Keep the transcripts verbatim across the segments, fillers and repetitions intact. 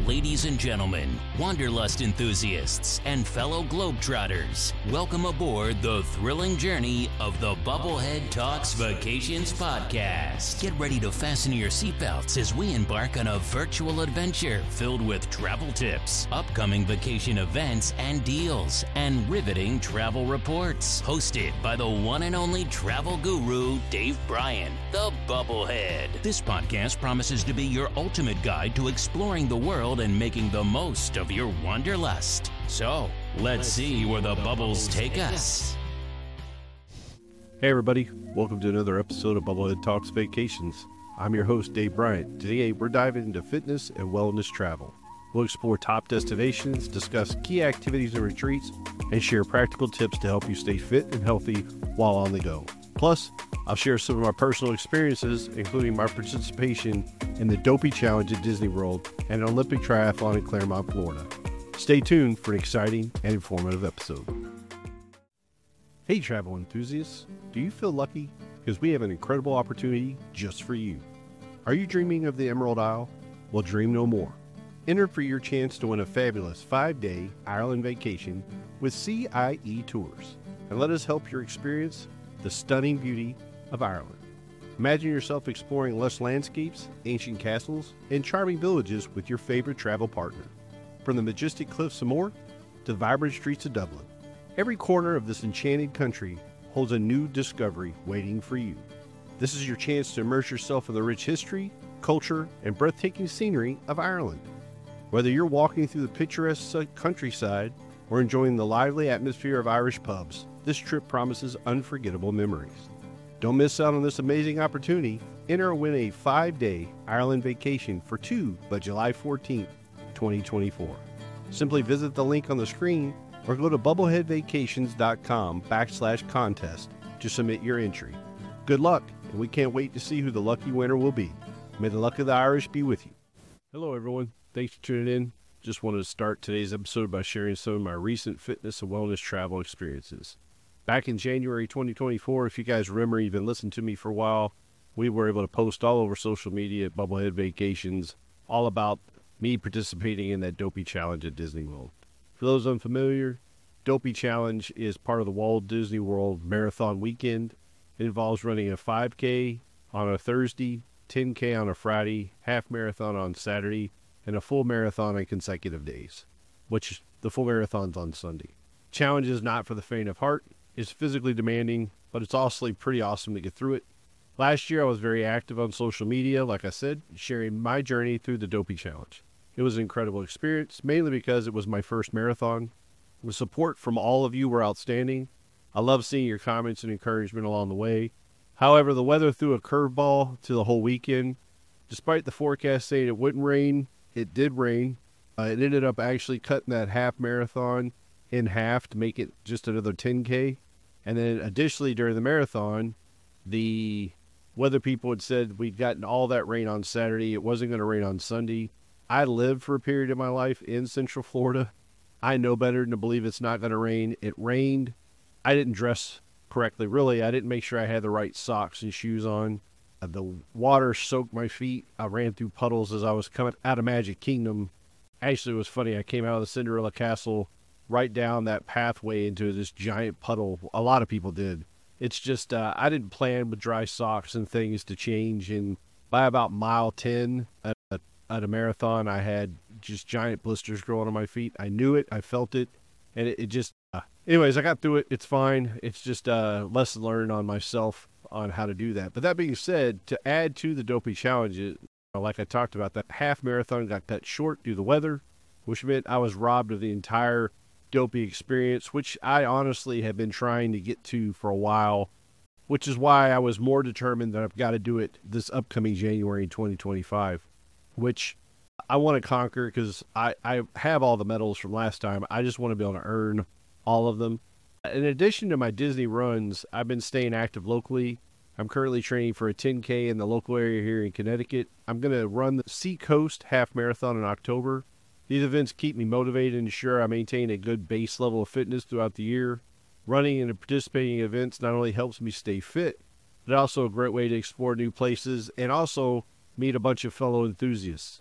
Ladies and gentlemen, Wanderlust enthusiasts, and fellow Globetrotters, welcome aboard the thrilling journey of the Bubblehead Talks Vacations Podcast. Get ready to fasten your seatbelts as we embark on a virtual adventure filled with travel tips, upcoming vacation events and deals, and riveting travel reports. Hosted by the one and only travel guru, Dave Bryan, the Bubblehead. This podcast promises to be your ultimate guide to exploring the world and making the most of your wanderlust. So, let's, let's see where the bubbles take us. Hey everybody, welcome to another episode of Bubblehead Talks Vacations. I'm your host, Dave Bryant. Today we're diving into fitness and wellness travel. We'll explore top destinations, discuss key activities and retreats, and share practical tips to help you stay fit and healthy while on the go. Plus, I'll share some of my personal experiences, including my participation in the Dopey Challenge at Disney World and an Olympic triathlon in Clermont, Florida. Stay tuned for an exciting and informative episode. Hey travel enthusiasts, do you feel lucky? Because we have an incredible opportunity just for you. Are you dreaming of the Emerald Isle? Well, dream no more. Enter for your chance to win a fabulous five-day Ireland vacation with C I E Tours, and let us help your experience the stunning beauty of Ireland. Imagine yourself exploring lush landscapes, ancient castles, and charming villages with your favorite travel partner. From the majestic cliffs of Moher to the vibrant streets of Dublin, every corner of this enchanted country holds a new discovery waiting for you. This is your chance to immerse yourself in the rich history, culture, and breathtaking scenery of Ireland. Whether you're walking through the picturesque countryside or enjoying the lively atmosphere of Irish pubs, this trip promises unforgettable memories. Don't miss out on this amazing opportunity. Enter and win a five-day Ireland vacation for two by July fourteenth, twenty twenty-four. Simply visit the link on the screen or go to bubbleheadvacations.com backslash contest to submit your entry. Good luck, and we can't wait to see who the lucky winner will be. May the luck of the Irish be with you. Hello, everyone. Thanks for tuning in. Just wanted to start today's episode by sharing some of my recent fitness and wellness travel experiences. Back in January twenty twenty-four, if you guys remember, you've been listening to me for a while, we were able to post all over social media at Bubblehead Vacations all about me participating in that Dopey Challenge at Disney World. For those unfamiliar, Dopey Challenge is part of the Walt Disney World Marathon Weekend. It involves running a five K on a Thursday, ten K on a Friday, half marathon on Saturday, and a full marathon on consecutive days, which the full marathon's on Sunday. Challenge is not for the faint of heart. It's physically demanding, but it's also pretty awesome to get through it. Last year, I was very active on social media, like I said, sharing my journey through the Dopey Challenge. It was an incredible experience, mainly because it was my first marathon. The support from all of you were outstanding. I love seeing your comments and encouragement along the way. However, the weather threw a curveball to the whole weekend. Despite the forecast saying it wouldn't rain, it did rain. Uh, it ended up actually cutting that half marathon in half to make it just another ten K. And then additionally during the marathon, the weather people had said we'd gotten all that rain on Saturday. It wasn't going to rain on Sunday. I lived for a period of my life in Central Florida. I know better than to believe it's not going to rain. It rained. I didn't dress correctly, really. I didn't make sure I had the right socks and shoes on. Uh, the water soaked my feet. I ran through puddles as I was coming out of Magic Kingdom. Actually, it was funny. I came out of the Cinderella Castle right down that pathway into this giant puddle. A lot of people did. It's just, uh, I didn't plan with dry socks and things to change. And by about mile ten at a, at a marathon, I had just giant blisters growing on my feet. I knew it. I felt it. And it, it just, uh, anyways, I got through it. It's fine. It's just a lesson learned on myself on how to do that. But that being said, to add to the Dopey Challenge, like I talked about, that half marathon got cut short due to the weather, which meant I was robbed of the entire Dopey experience, which I honestly have been trying to get to for a while, which is why I was more determined that I've got to do it this upcoming January in twenty twenty-five, which I want to conquer because I, I have all the medals from last time. I just want to be able to earn all of them. In addition to my Disney runs, I've been staying active locally. I'm currently training for a ten K in the local area here in Connecticut. I'm going to run the Seacoast Half Marathon in October. These events keep me motivated and ensure I maintain a good base level of fitness throughout the year. Running and participating in events not only helps me stay fit, but also a great way to explore new places and also meet a bunch of fellow enthusiasts.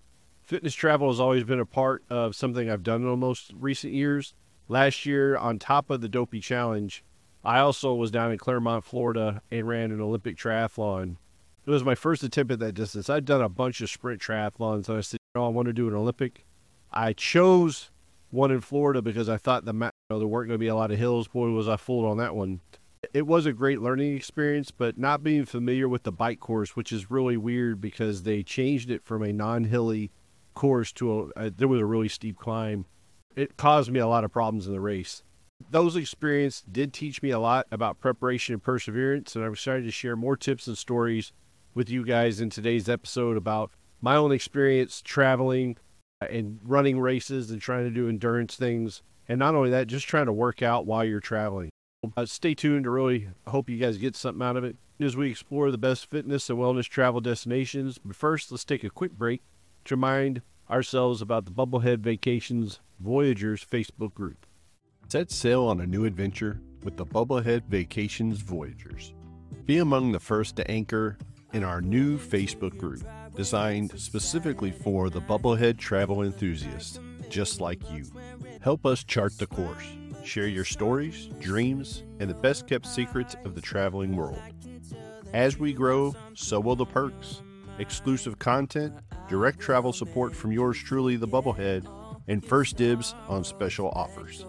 Fitness travel has always been a part of something I've done in the most recent years. Last year, on top of the Dopey Challenge, I also was down in Claremont, Florida, and ran an Olympic triathlon. It was my first attempt at that distance. I'd done a bunch of sprint triathlons, and I said, you know, I want to do an Olympic. I chose one in Florida because I thought the, you know, there weren't going to be a lot of hills. Boy, was I fooled on that one. It was a great learning experience, but not being familiar with the bike course, which is really weird because they changed it from a non-hilly course to a, a there was a really steep climb. It caused me a lot of problems in the race. Those experiences did teach me a lot about preparation and perseverance, and I'm excited to share more tips and stories with you guys in today's episode about my own experience traveling and running races and trying to do endurance things. And not only that, just trying to work out while you're traveling. Uh, stay tuned. I really hope you guys get something out of it as we explore the best fitness and wellness travel destinations. But first, let's take a quick break to remind ourselves about the Bubblehead Vacations Voyagers Facebook group. Set sail on a new adventure with the Bubblehead Vacations Voyagers. Be among the first to anchor in our new Facebook group, designed specifically for the Bubblehead travel enthusiasts just like you. Help us chart the course. Share your stories, dreams, and the best-kept secrets of the traveling world. As we grow, so will the perks. Exclusive content, direct travel support from yours truly, the Bubblehead, and first dibs on special offers.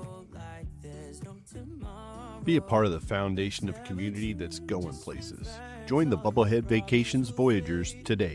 Be a part of the foundation of community that's going places. Join the Bubblehead Vacations Voyagers today.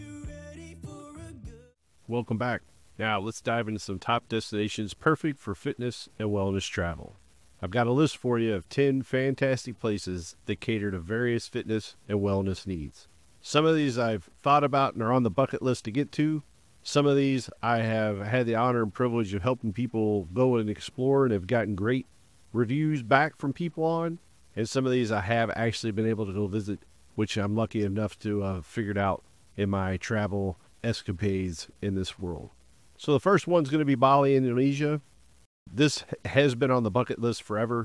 Welcome back. Now, let's dive into some top destinations perfect for fitness and wellness travel. I've got a list for you of ten fantastic places that cater to various fitness and wellness needs. Some of these I've thought about and are on the bucket list to get to. Some of these I have had the honor and privilege of helping people go and explore and have gotten great reviews back from people on. And some of these I have actually been able to go visit, which I'm lucky enough to have uh, figured out in my travel escapades in this world. So the first one's going to be Bali, Indonesia. This has been on the bucket list forever.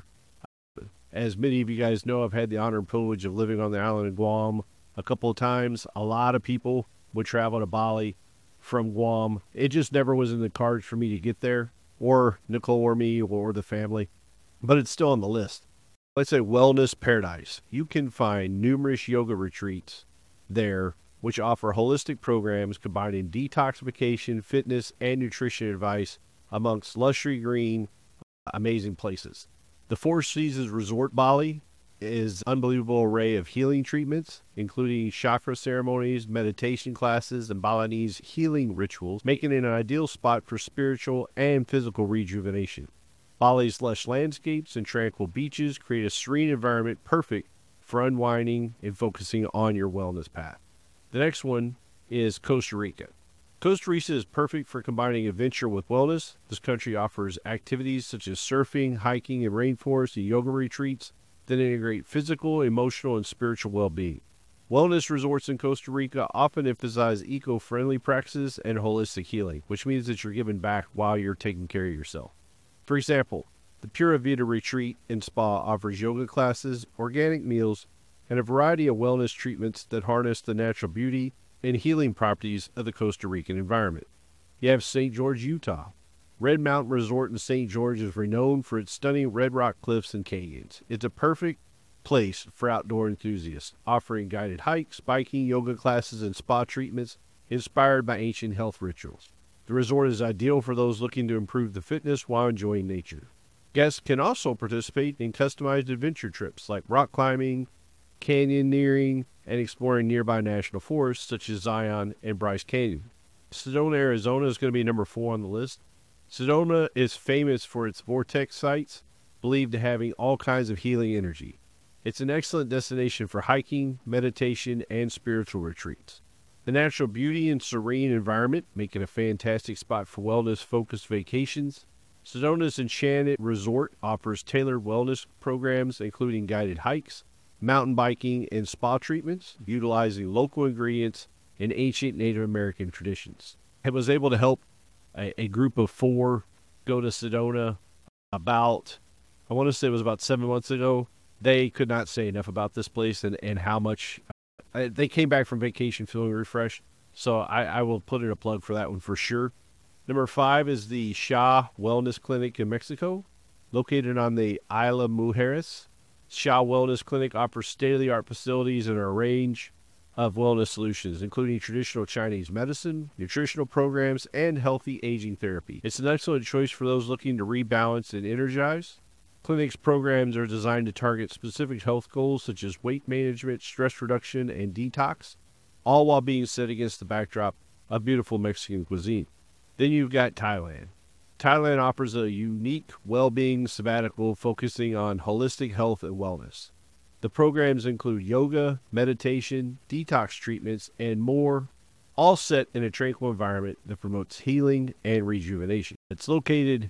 As many of you guys know, I've had the honor and privilege of living on the island of Guam a couple of times. A lot of people would travel to Bali from Guam. It just never was in the cards for me to get there, or Nicole or me or the family, but it's still on the list. Let's say wellness paradise. You can find numerous yoga retreats there which offer holistic programs combining detoxification, fitness, and nutrition advice amongst luxury green, amazing places. The Four Seasons Resort Bali is an unbelievable array of healing treatments, including chakra ceremonies, meditation classes, and Balinese healing rituals, making it an ideal spot for spiritual and physical rejuvenation. Bali's lush landscapes and tranquil beaches create a serene environment perfect for unwinding and focusing on your wellness path. The next one is Costa Rica. Costa Rica is perfect for combining adventure with wellness. This country offers activities such as surfing, hiking, and rainforest and yoga retreats that integrate physical, emotional, and spiritual well-being. Wellness resorts in Costa Rica often emphasize eco-friendly practices and holistic healing, which means that you're giving back while you're taking care of yourself. For example, the Pura Vida Retreat and Spa offers yoga classes, organic meals, and a variety of wellness treatments that harness the natural beauty and healing properties of the Costa Rican environment. You have Saint George, Utah. Red Mountain Resort in Saint George is renowned for its stunning red rock cliffs and canyons. It's a perfect place for outdoor enthusiasts, offering guided hikes, biking, yoga classes, and spa treatments inspired by ancient health rituals. The resort is ideal for those looking to improve the fitness while enjoying nature. Guests can also participate in customized adventure trips like rock climbing, canyoneering, and exploring nearby national forests such as Zion and Bryce Canyon. Sedona, Arizona is going to be number four on the list. Sedona is famous for its vortex sites, believed to having all kinds of healing energy. It's an excellent destination for hiking, meditation, and spiritual retreats. The natural beauty and serene environment make it a fantastic spot for wellness-focused vacations. Sedona's Enchanted Resort offers tailored wellness programs, including guided hikes, mountain biking, and spa treatments, utilizing local ingredients and ancient Native American traditions. I was able to help a, a group of four go to Sedona about, I want to say it was about seven months ago. They could not say enough about this place and, and how much, uh, they came back from vacation feeling refreshed. So I, I will put in a plug for that one for sure. Number five is the Shah Wellness Clinic in Mexico, located on the Isla Mujeres. Shah Wellness Clinic offers state-of-the-art facilities and a range of wellness solutions, including traditional Chinese medicine, nutritional programs, and healthy aging therapy. It's an excellent choice for those looking to rebalance and energize. Clinic's programs are designed to target specific health goals such as weight management, stress reduction, and detox, all while being set against the backdrop of beautiful Mexican cuisine. Then you've got Thailand. Thailand offers a unique well-being sabbatical focusing on holistic health and wellness. The programs include yoga, meditation, detox treatments, and more, all set in a tranquil environment that promotes healing and rejuvenation. It's located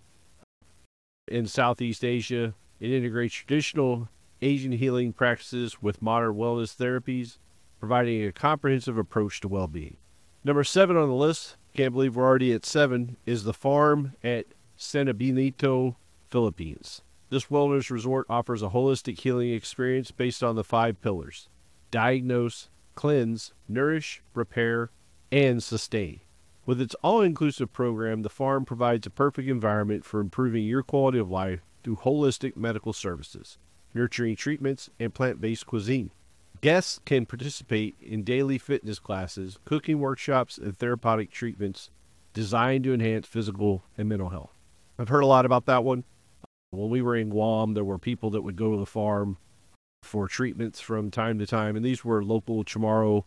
in Southeast Asia. It integrates traditional Asian healing practices with modern wellness therapies, providing a comprehensive approach to well-being. Number seven on the list, can't believe we're already at seven, is the Farm at San Benito, Philippines. This wellness resort offers a holistic healing experience based on the five pillars: diagnose, cleanse, nourish, repair, and sustain. With its all-inclusive program, the farm provides a perfect environment for improving your quality of life through holistic medical services, nurturing treatments, and plant-based cuisine. Guests can participate in daily fitness classes, cooking workshops, and therapeutic treatments designed to enhance physical and mental health. I've heard a lot about that one. When we were in Guam, there were people that would go to the farm for treatments from time to time, and these were local Chamorro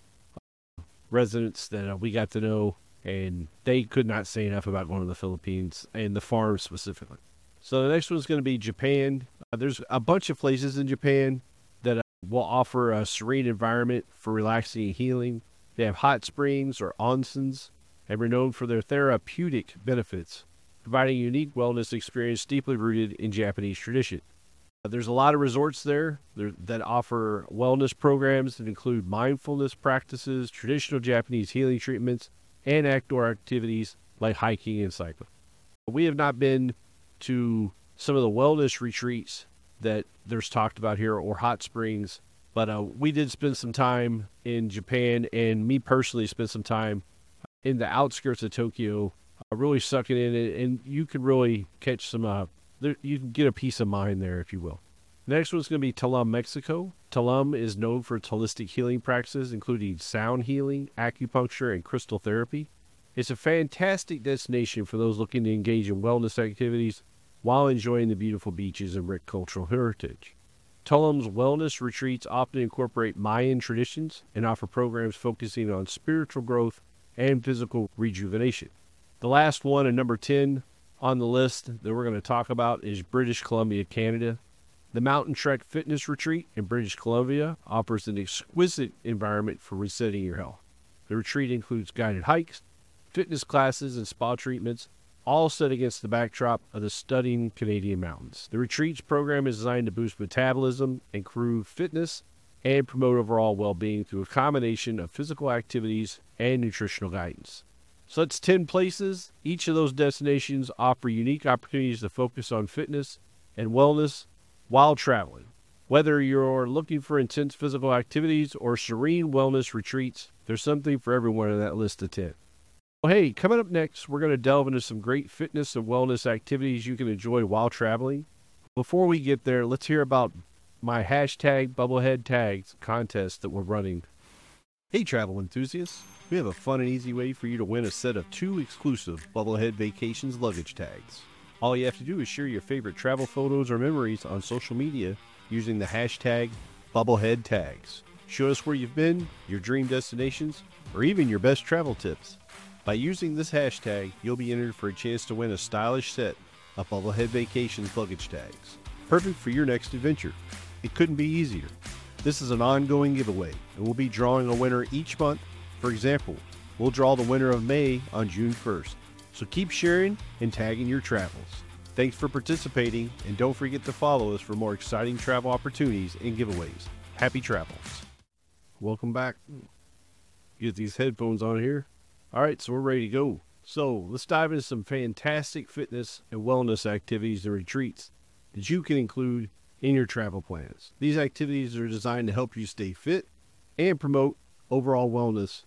residents that uh, we got to know, and they could not say enough about going to the Philippines and the farm specifically. So the next one's going to be Japan. Uh, there's a bunch of places in Japan that uh, will offer a serene environment for relaxing and healing. They have hot springs or onsens and are known for their therapeutic benefits, providing a unique wellness experience deeply rooted in Japanese tradition. Uh, there's a lot of resorts there, there that offer wellness programs that include mindfulness practices, traditional Japanese healing treatments, and outdoor activities like hiking and cycling. We have not been to some of the wellness retreats that there's talked about here or hot springs, but uh, we did spend some time in Japan, and me personally spent some time in the outskirts of Tokyo, uh, really sucking in it, and you can really catch some, uh, there, you can get a peace of mind there, if you will. Next one's going to be Tulum, Mexico. Tulum is known for its holistic healing practices, including sound healing, acupuncture, and crystal therapy. It's a fantastic destination for those looking to engage in wellness activities while enjoying the beautiful beaches and rich cultural heritage. Tulum's wellness retreats often incorporate Mayan traditions and offer programs focusing on spiritual growth and physical rejuvenation. The last one, and number ten on the list that we're going to talk about, is British Columbia, Canada. The Mountain Trek Fitness Retreat in British Columbia offers an exquisite environment for resetting your health. The retreat includes guided hikes, fitness classes, and spa treatments, all set against the backdrop of the stunning Canadian mountains. The retreats program is designed to boost metabolism, improve fitness, and promote overall well-being through a combination of physical activities and nutritional guidance. So that's ten places. Each of those destinations offer unique opportunities to focus on fitness and wellness while traveling. Whether you're looking for intense physical activities or serene wellness retreats, there's something for everyone on that list of ten. Well, hey, coming up next, we're going to delve into some great fitness and wellness activities you can enjoy while traveling. Before we get there, let's hear about my hashtag Bubblehead Tags contest that we're running. Hey, travel enthusiasts. We have a fun and easy way for you to win a set of two exclusive Bubblehead Vacations luggage tags. All you have to do is share your favorite travel photos or memories on social media using the hashtag Bubblehead Tags. Show us where you've been, your dream destinations, or even your best travel tips. By using this hashtag, you'll be entered for a chance to win a stylish set of Bubblehead Vacations luggage tags. Perfect for your next adventure. It couldn't be easier. This is an ongoing giveaway, and we'll be drawing a winner each month. For example, we'll draw the winner of May on June first. So keep sharing and tagging your travels. Thanks for participating, and don't forget to follow us for more exciting travel opportunities and giveaways. Happy travels. Welcome back. Get these headphones on here. All right, so we're ready to go. So let's dive into some fantastic fitness and wellness activities and retreats that you can include in your travel plans. These activities are designed to help you stay fit and promote overall wellness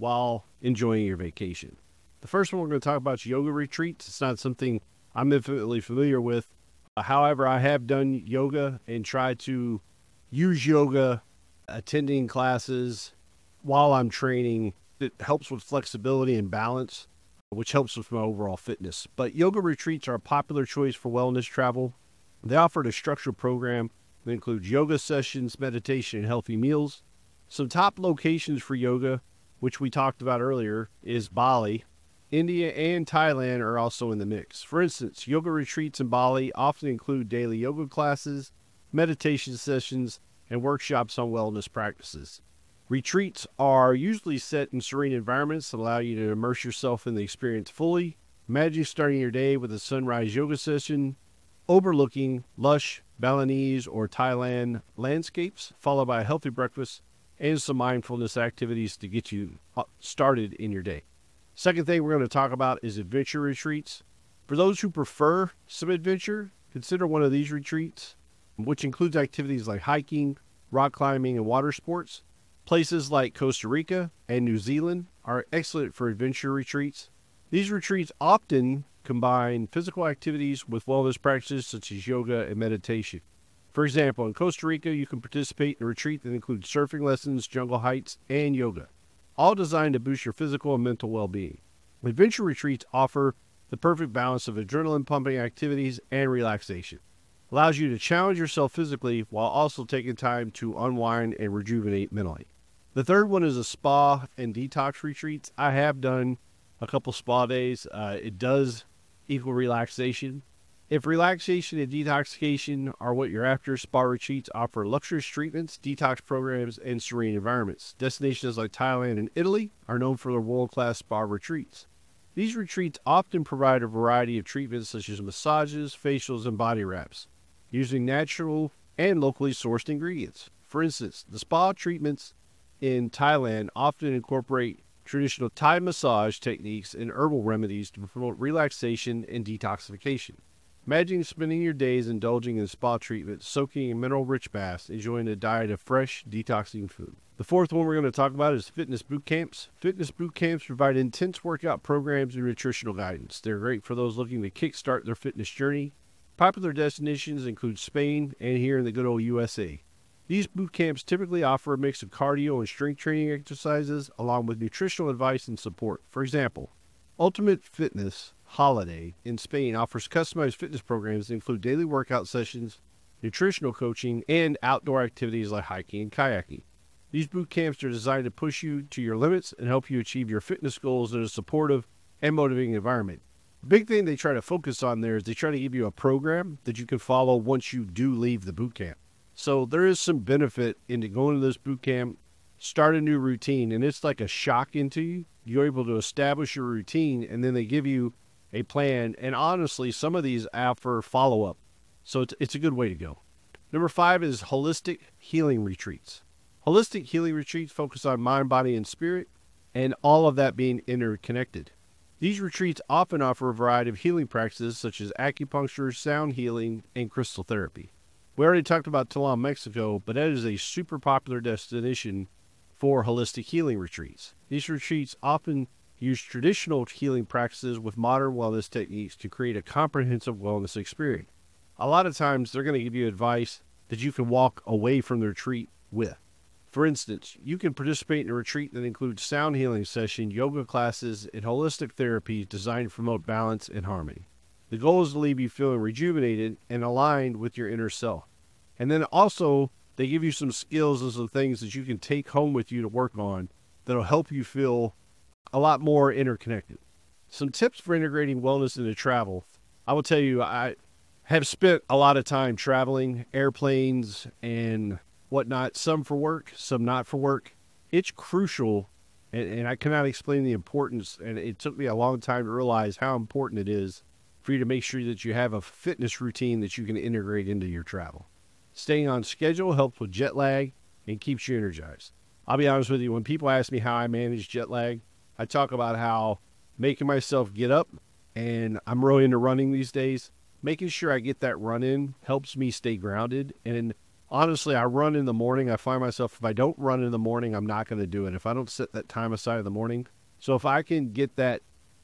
while enjoying your vacation. The first one we're going to talk about is yoga retreats. It's not something I'm infinitely familiar with. Uh, however, I have done yoga and tried to use yoga, attending classes while I'm training. It helps with flexibility and balance, which helps with my overall fitness. But yoga retreats are a popular choice for wellness travel. They offer a structured program that includes yoga sessions, meditation, and healthy meals. Some top locations for yoga, which we talked about earlier, is Bali. India and Thailand are also in the mix. For instance, yoga retreats in Bali often include daily yoga classes, meditation sessions, and workshops on wellness practices. Retreats are usually set in serene environments that allow you to immerse yourself in the experience fully. Imagine starting your day with a sunrise yoga session overlooking lush Balinese or Thailand landscapes, followed by a healthy breakfast and some mindfulness activities to get you started in your day. Second thing we're going to talk about is adventure retreats. For those who prefer some adventure, consider one of these retreats, which includes activities like hiking, rock climbing, and water sports. Places like Costa Rica and New Zealand are excellent for adventure retreats. These retreats often combine physical activities with wellness practices such as yoga and meditation. For example, in Costa Rica, you can participate in a retreat that includes surfing lessons, jungle hikes, and yoga, all designed to boost your physical and mental well-being. Adventure retreats offer the perfect balance of adrenaline-pumping activities and relaxation. Allows you to challenge yourself physically while also taking time to unwind and rejuvenate mentally. The third one is a spa and detox retreats. I have done a couple spa days. Uh, it does equal relaxation. If relaxation and detoxification are what you're after, spa retreats offer luxurious treatments, detox programs, and serene environments. Destinations like Thailand and Italy are known for their world-class spa retreats. These retreats often provide a variety of treatments such as massages, facials, and body wraps, using natural and locally sourced ingredients. For instance, the spa treatments in Thailand often incorporate traditional Thai massage techniques and herbal remedies to promote relaxation and detoxification. Imagine spending your days indulging in spa treatments, soaking in mineral-rich baths, enjoying a diet of fresh, detoxing food. The fourth one we're going to talk about is fitness boot camps. Fitness boot camps provide intense workout programs and nutritional guidance. They're great for those looking to kickstart their fitness journey. Popular destinations include Spain and here in the good old U S A. These boot camps typically offer a mix of cardio and strength training exercises along with nutritional advice and support. For example, Ultimate Fitness Holiday in Spain offers customized fitness programs that include daily workout sessions, nutritional coaching, and outdoor activities like hiking and kayaking. These boot camps are designed to push you to your limits and help you achieve your fitness goals in a supportive and motivating environment. The big thing they try to focus on there is they try to give you a program that you can follow once you do leave the boot camp. So there is some benefit into going to this boot camp, start a new routine, and it's like a shock into you. You're able to establish your routine, and then they give you a plan. And honestly, some of these offer follow-up. So it's, it's a good way to go. Number five is holistic healing retreats. Holistic healing retreats focus on mind, body, and spirit, and all of that being interconnected. These retreats often offer a variety of healing practices such as acupuncture, sound healing, and crystal therapy. We already talked about Tulum, Mexico, but that is a super popular destination for holistic healing retreats. These retreats often use traditional healing practices with modern wellness techniques to create a comprehensive wellness experience. A lot of times they're going to give you advice that you can walk away from the retreat with. For instance, you can participate in a retreat that includes sound healing session, yoga classes, and holistic therapy designed to promote balance and harmony. The goal is to leave you feeling rejuvenated and aligned with your inner self. And then also, they give you some skills and some things that you can take home with you to work on that'll help you feel a lot more interconnected. Some tips for integrating wellness into travel. I will tell you, I have spent a lot of time traveling, airplanes and whatnot, some for work, some not for work. It's crucial, and, and I cannot explain the importance, and it took me a long time to realize how important it is for you to make sure that you have a fitness routine that you can integrate into your travel. Staying on schedule helps with jet lag and keeps you energized. I'll be honest with you, when people ask me how I manage jet lag, I talk about how making myself get up, and I'm really into running these days, making sure I get that run in helps me stay grounded. And honestly, I run in the morning. I find myself, if I don't run in the morning, I'm not going to do it. If I don't set that time aside in the morning. So if I can get that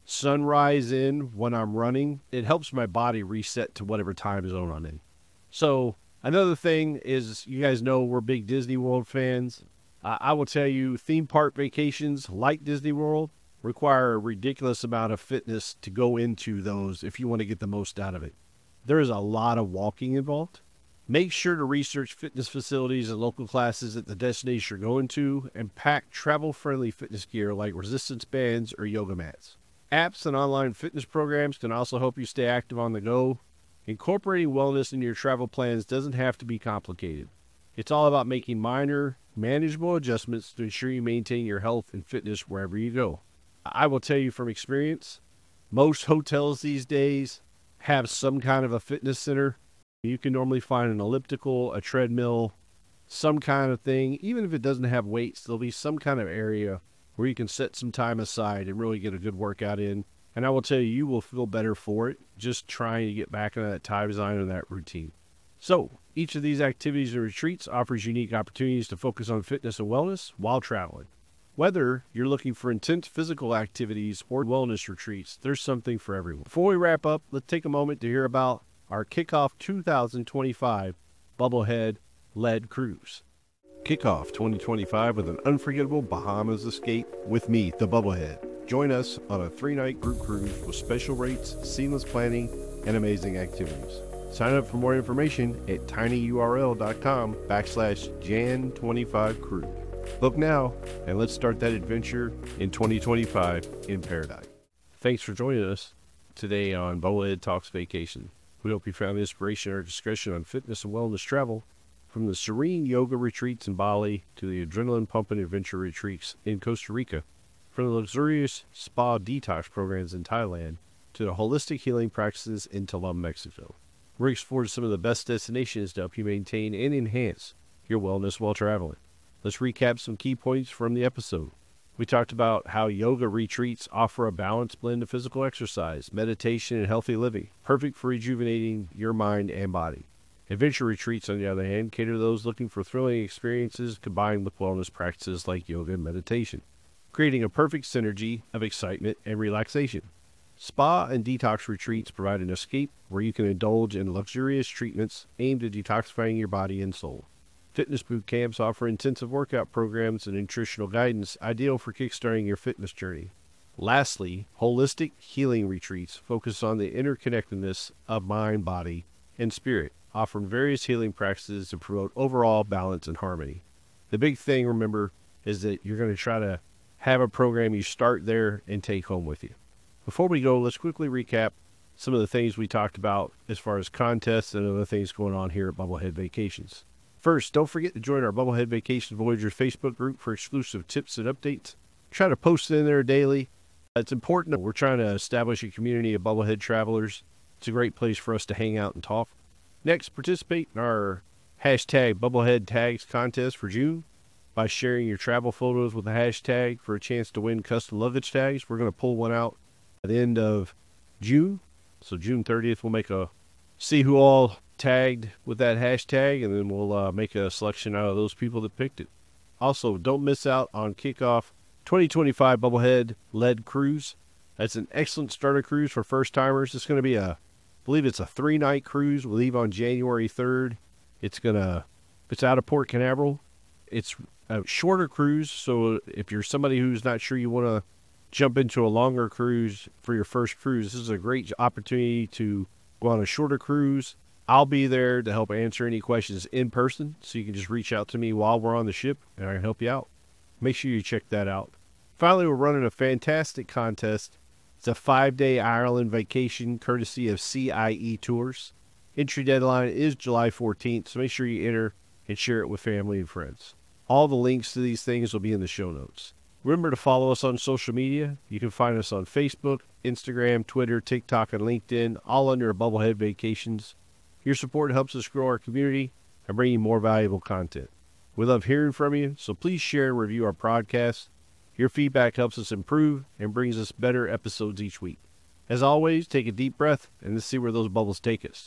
sunrise in when I'm running, it helps my body reset to whatever time zone I'm in. So another thing is, you guys know we're big Disney World fans. Uh, I will tell you, theme park vacations like Disney World require a ridiculous amount of fitness to go into those if you want to get the most out of it. There is a lot of walking involved. Make sure to research fitness facilities and local classes at the destination you're going to, and pack travel-friendly fitness gear like resistance bands or yoga mats. Apps and online fitness programs can also help you stay active on the go. Incorporating wellness into your travel plans doesn't have to be complicated. It's all about making minor, manageable adjustments to ensure you maintain your health and fitness wherever you go. I will tell you from experience, most hotels these days have some kind of a fitness center. You can normally find an elliptical, a treadmill, some kind of thing. Even if it doesn't have weights, there'll be some kind of area where you can set some time aside and really get a good workout in. And I will tell you, you will feel better for it, just trying to get back into that time design and that routine. So each of these activities and retreats offers unique opportunities to focus on fitness and wellness while traveling. Whether you're looking for intense physical activities or wellness retreats, there's something for everyone. Before we wrap up, let's take a moment to hear about our Kickoff two thousand twenty-five Bubblehead-led cruise. Kick off twenty twenty-five with an unforgettable Bahamas escape with me, the Bubblehead. Join us on a three-night group cruise with special rates, seamless planning, and amazing activities. Sign up for more information at tinyurl.com backslash Jan25Cruise. Book now, and let's start that adventure in twenty twenty-five in paradise. Thanks for joining us today on Bubblehead Talks Vacation. We hope you found inspiration or discussion on fitness and wellness travel, from the serene yoga retreats in Bali to the adrenaline-pumping adventure retreats in Costa Rica, from the luxurious spa detox programs in Thailand to the holistic healing practices in Tulum, Mexico. We're exploring some of the best destinations to help you maintain and enhance your wellness while traveling. Let's recap some key points from the episode. We talked about how yoga retreats offer a balanced blend of physical exercise, meditation, and healthy living, perfect for rejuvenating your mind and body. Adventure retreats, on the other hand, cater to those looking for thrilling experiences combined with wellness practices like yoga and meditation, creating a perfect synergy of excitement and relaxation. Spa and detox retreats provide an escape where you can indulge in luxurious treatments aimed at detoxifying your body and soul. Fitness boot camps offer intensive workout programs and nutritional guidance, ideal for kickstarting your fitness journey. Lastly, holistic healing retreats focus on the interconnectedness of mind, body, and spirit, offering various healing practices to promote overall balance and harmony. The big thing, remember, is that you're going to try to have a program you start there and take home with you. Before we go, let's quickly recap some of the things we talked about as far as contests and other things going on here at Bubblehead Vacations. First, don't forget to join our Bubblehead Vacation Voyagers Facebook group for exclusive tips and updates. Try to post in there daily. It's important. We're trying to establish a community of Bubblehead travelers. It's a great place for us to hang out and talk. Next, participate in our hashtag Bubblehead Tags contest for June by sharing your travel photos with the hashtag for a chance to win custom luggage tags. We're going to pull one out at the end of June. So June thirtieth, we'll make a see who all tagged with that hashtag, and then we'll uh, make a selection out of those people that picked it. Also, don't miss out on Kickoff twenty twenty-five Bubblehead-led cruise. That's an excellent starter cruise for first-timers. It's going to be a, I believe it's a three-night cruise. We leave on January third. It's going to, it's out of Port Canaveral. It's a shorter cruise, so if you're somebody who's not sure you want to jump into a longer cruise for your first cruise, this is a great opportunity to go on a shorter cruise. I'll be there to help answer any questions in person, so you can just reach out to me while we're on the ship, and I can help you out. Make sure you check that out. Finally, we're running a fantastic contest. It's a five-day Ireland vacation courtesy of C I E Tours. Entry deadline is July fourteenth, so make sure you enter and share it with family and friends. All the links to these things will be in the show notes. Remember to follow us on social media. You can find us on Facebook, Instagram, Twitter, TikTok, and LinkedIn, all under Bubblehead Vacations. Your support helps us grow our community and bring you more valuable content. We love hearing from you, so please share and review our podcast. Your feedback helps us improve and brings us better episodes each week. As always, take a deep breath and let's see where those bubbles take us.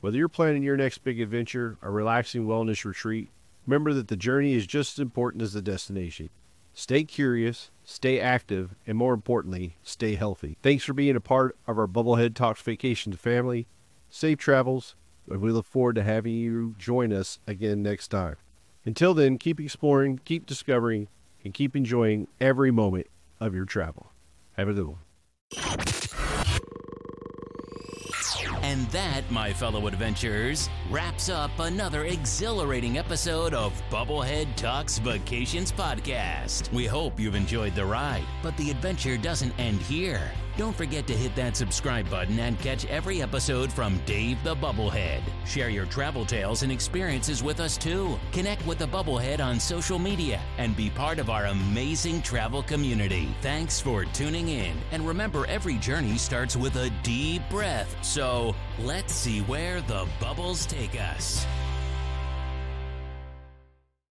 Whether you're planning your next big adventure or relaxing wellness retreat, remember that the journey is just as important as the destination. Stay curious, stay active, and more importantly, stay healthy. Thanks for being a part of our Bubblehead Talks Vacations family. Safe travels, and we look forward to having you join us again next time. Until then, keep exploring, keep discovering, and keep enjoying every moment of your travel. Have a good one. And that, my fellow adventurers, wraps up another exhilarating episode of Bubblehead Talks Vacations Podcast. We hope you've enjoyed the ride, but the adventure doesn't end here. Don't forget to hit that subscribe button and catch every episode from Dave the Bubblehead. Share your travel tales and experiences with us too. Connect with the Bubblehead on social media and be part of our amazing travel community. Thanks for tuning in. And remember, every journey starts with a deep breath. So let's see where the bubbles take us.